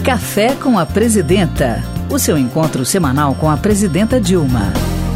Café com a Presidenta, o seu encontro semanal com a Presidenta Dilma.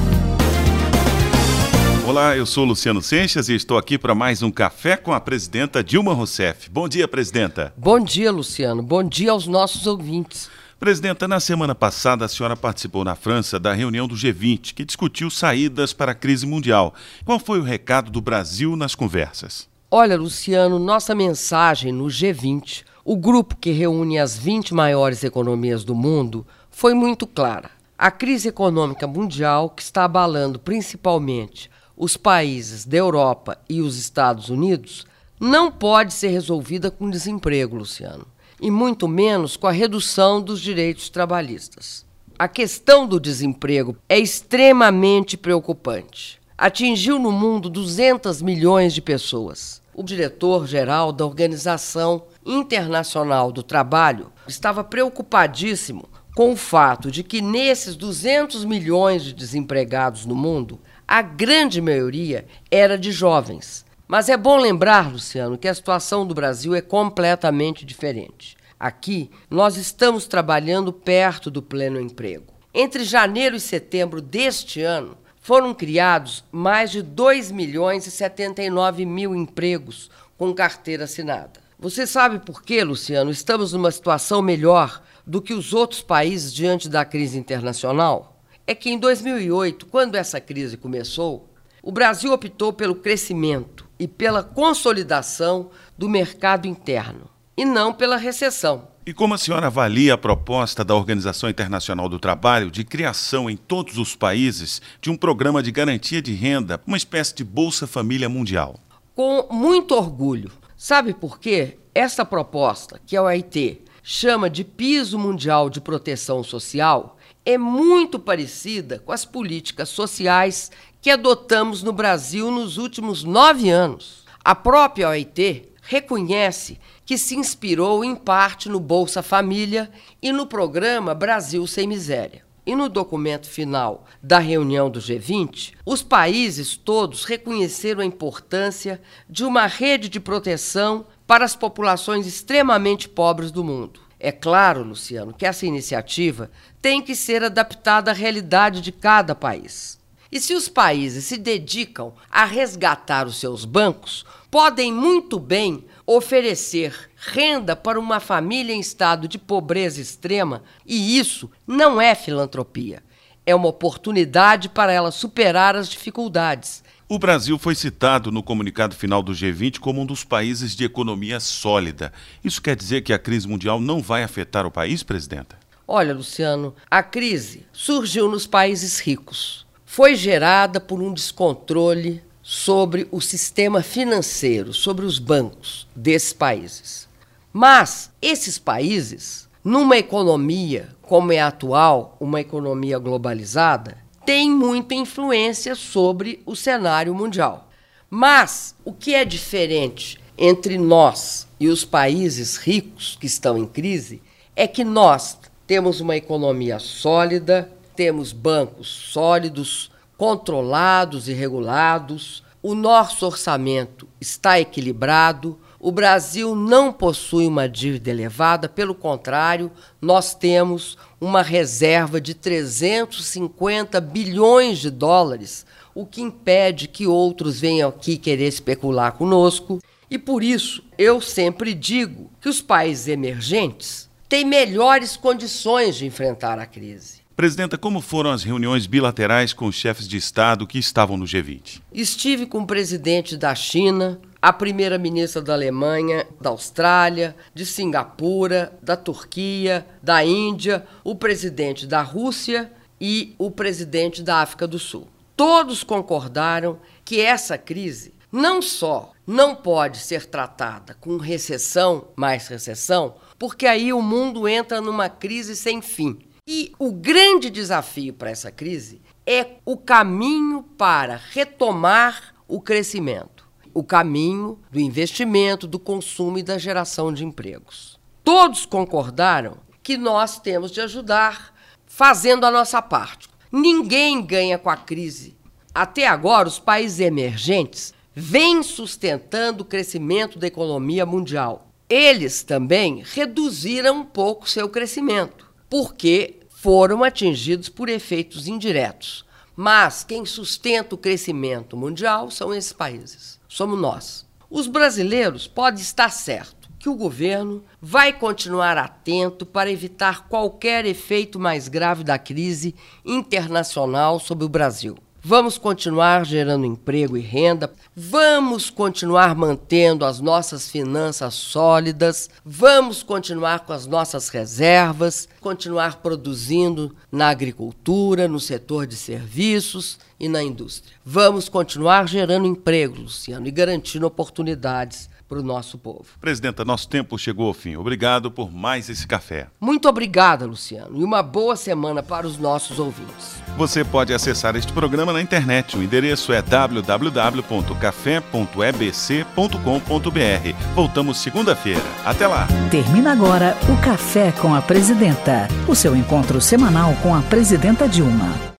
Olá, eu sou Luciano Seixas e estou aqui para mais um Café com a Presidenta Dilma Rousseff. Bom dia, Presidenta. Bom dia, Luciano. Bom dia aos nossos ouvintes. Presidenta, na semana passada a senhora participou na França da reunião do G20, que discutiu saídas para a crise mundial. Qual foi o recado do Brasil nas conversas? Olha, Luciano, nossa mensagem no G20, o grupo que reúne as 20 maiores economias do mundo, foi muito clara. A crise econômica mundial, que está abalando principalmente os países da Europa e os Estados Unidos, não pode ser resolvida com desemprego, Luciano, e muito menos com a redução dos direitos trabalhistas. A questão do desemprego é extremamente preocupante. Atingiu no mundo 200 milhões de pessoas. O diretor-geral da Organização Internacional do Trabalho estava preocupadíssimo com o fato de que nesses 200 milhões de desempregados no mundo, a grande maioria era de jovens. Mas é bom lembrar, Luciano, que a situação do Brasil é completamente diferente. Aqui, nós estamos trabalhando perto do pleno emprego. Entre janeiro e setembro deste ano, foram criados mais de 2.079.000 empregos com carteira assinada. Você sabe por quê, Luciano? Estamos numa situação melhor do que os outros países diante da crise internacional? É que em 2008, quando essa crise começou, o Brasil optou pelo crescimento e pela consolidação do mercado interno, e não pela recessão. E como a senhora avalia a proposta da Organização Internacional do Trabalho de criação em todos os países de um programa de garantia de renda, uma espécie de Bolsa Família Mundial? Com muito orgulho. Sabe por quê? Essa proposta, que a OIT chama de Piso Mundial de Proteção Social, é muito parecida com as políticas sociais que adotamos no Brasil nos últimos 9 anos. A própria OIT reconhece que se inspirou em parte no Bolsa Família e no programa Brasil Sem Miséria. E no documento final da reunião do G20, os países todos reconheceram a importância de uma rede de proteção para as populações extremamente pobres do mundo. É claro, Luciano, que essa iniciativa tem que ser adaptada à realidade de cada país. E se os países se dedicam a resgatar os seus bancos, podem muito bem oferecer renda para uma família em estado de pobreza extrema, e isso não é filantropia. É uma oportunidade para ela superar as dificuldades. O Brasil foi citado no comunicado final do G20 como um dos países de economia sólida. Isso quer dizer que a crise mundial não vai afetar o país, Presidenta? Olha, Luciano, a crise surgiu nos países ricos. Foi gerada por um descontrole sobre o sistema financeiro, sobre os bancos desses países. Mas esses países, numa economia como é a atual, uma economia globalizada, têm muita influência sobre o cenário mundial. Mas o que é diferente entre nós e os países ricos que estão em crise é que nós temos uma economia sólida, temos bancos sólidos, controlados e regulados, o nosso orçamento está equilibrado, o Brasil não possui uma dívida elevada, pelo contrário, nós temos uma reserva de 350 bilhões de dólares, o que impede que outros venham aqui querer especular conosco. E por isso, eu sempre digo que os países emergentes têm melhores condições de enfrentar a crise. Presidenta, como foram as reuniões bilaterais com os chefes de Estado que estavam no G20? Estive com o presidente da China, a primeira-ministra da Alemanha, da Austrália, de Singapura, da Turquia, da Índia, o presidente da Rússia e o presidente da África do Sul. Todos concordaram que essa crise não só não pode ser tratada com recessão, mais recessão, porque aí o mundo entra numa crise sem fim. E o grande desafio para essa crise é o caminho para retomar o crescimento, o caminho do investimento, do consumo e da geração de empregos. Todos concordaram que nós temos de ajudar fazendo a nossa parte. Ninguém ganha com a crise. Até agora, os países emergentes vêm sustentando o crescimento da economia mundial. eles também reduziram um pouco seu crescimento, porque foram atingidos por efeitos indiretos. Mas quem sustenta o crescimento mundial são esses países, somos nós. Os brasileiros podem estar certos que o governo vai continuar atento para evitar qualquer efeito mais grave da crise internacional sobre o Brasil. Vamos continuar gerando emprego e renda, vamos continuar mantendo as nossas finanças sólidas, vamos continuar com as nossas reservas, continuar produzindo na agricultura, no setor de serviços e na indústria. Vamos continuar gerando emprego, Luciano, e garantindo oportunidades para o nosso povo. Presidenta, nosso tempo chegou ao fim. Obrigado por mais esse café. Muito obrigada, Luciano, e uma boa semana para os nossos ouvintes. Você pode acessar este programa na internet. O endereço é www.café.ebc.com.br. Voltamos segunda-feira. Até lá. Termina agora o Café com a Presidenta, o seu encontro semanal com a Presidenta Dilma.